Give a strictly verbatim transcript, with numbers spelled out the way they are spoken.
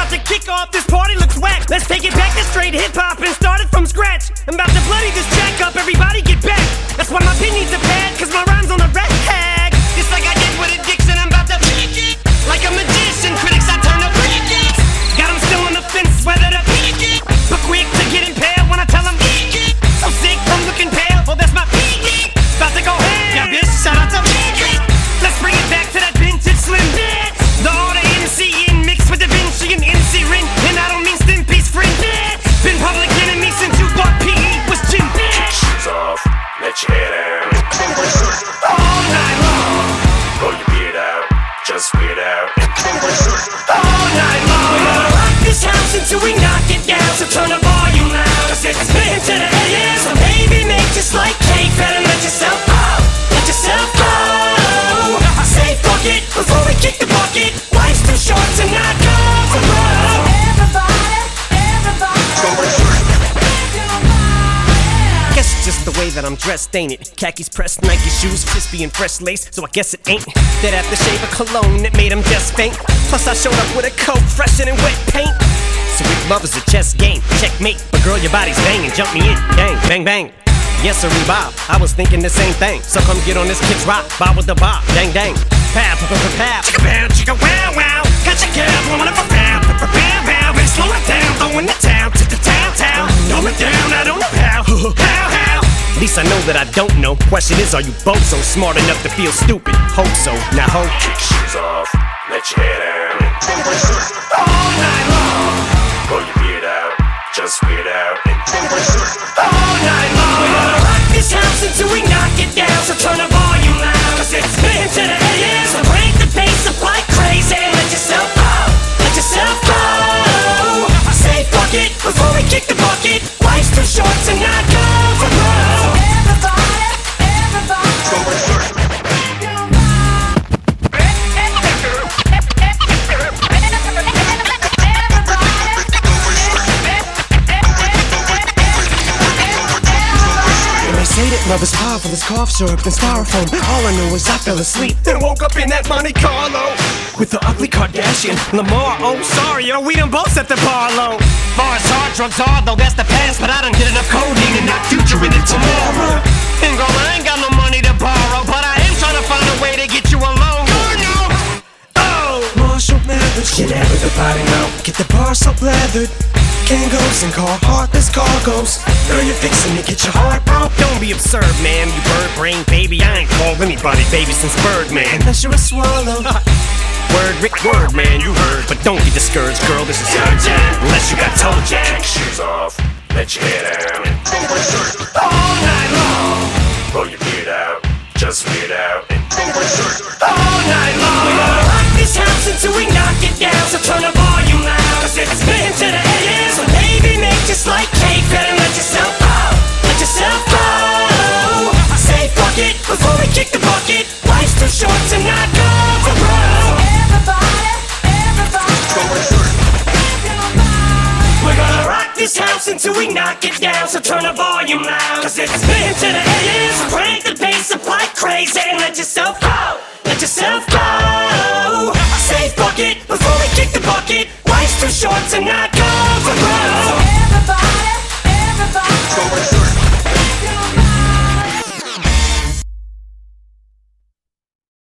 about to kick off, this party looks whack. Let's take it back to straight hip-hop and start it from scratch. I'm about to bloody this track up, everybody get back. That's why my pin needs a pad, cause my rhyme's on the rag. Just like I did with addiction, I'm about to beat it. Like a magician, critics I turn up beat it. Got them still on the fence, whether to beat it. But quick to get impaled when I tell them beat it. So sick from looking pale, oh that's my beat it. About to go ham, yeah bitch, shout out to beat it. Let's bring it back to that vintage slim bitch. The order M C in mixed with Da Vinci and M C Rin. And I don't mean Stimpy's friend bitch. Been public enemy since you thought P E was gym bitch. Shoes off, let your head out. All night long. Pull your beard out, just weird out. All night long. We're gonna rock this house until we knock it down. So turn the volume loud, cause it's been to the A M. So baby make just like cake, better let yourself go. Let yourself go. Say fuck it before we kick the bucket. Life's too short to not go for broke. Everybody, everybody. Guess it's just the way that I'm dressed, ain't it? Khakis pressed, Nike shoes, crispy and fresh lace. So I guess it ain't that aftershave of cologne that made him just faint. Plus I showed up with a coat fresher than wet paint. So if love is a chess game, checkmate. But girl, your body's banging, jump me in, bang, bang, bang. Yes sir, Bob, I was thinking the same thing. So come get on this kid's rock, bob with the bob, dang dang. Pow, pow, pow, pow, chicka pow, chicka wow, wow. Got your girl, woman of a pow, pow, pow, pow, pow. And slow it down, throwing the town to the town, town. Throw it down, I don't know how, how, how. At least I know that I don't know. Question is, are you both so smart enough to feel stupid? Hope so, now hope. Kick your shoes off, let your head out. All night long. Pull your beard out, just weird out. All night long. We're gonna rock this house until we knock it down. So turn the volume loud, cause it's been to the A M. So break the pace up like crazy. Let yourself go, let yourself go. Say fuck it before we kick the bucket. Life's too short to not go for broke. Everybody, everybody. Say that love is powerful as cough syrup and styrofoam. All I know is I fell asleep, then woke up in that Monte Carlo with the ugly Kardashian Lamar. Oh sorry, yo, we done both set the bar low. Far as hard drugs are, though that's the past. But I done get enough codeine and not future in it tomorrow. And girl, I ain't got no money to borrow, but I am trying to find a way to get you alone. Oh, Marshall Mathers, get out of the body now. Get the bar so leathered. Kangos and Carhartt-less cargoes. Girl, you're fixing to get your heart broke. Don't be absurd, ma'am, you bird brain baby. I ain't called anybody baby since Birdman. Unless you're a swallow. Word, Rick, word, man, you heard. But don't be discouraged, girl, this is urgent. Unless you got toe jack. Kick your shoes off, let your head out. All night long. Pull your beard out, just weird out. All night long. We're gonna rock this house until we knock it down. So turn the volume loud, cause it's been to the A M. So baby, make just like cake, better let yourself go. Let yourself go. Say fuck it before we kick the bucket. Life's too short to not go for broke. Everybody, everybody. We're gonna rock this house until we knock it down. So turn the volume loud, cause it's been to the A M. So crank the bass up like crazy and let yourself go. Let yourself go. Say fuck it before we kick the bucket. Life's too short to not go for broke. Everybody, everybody.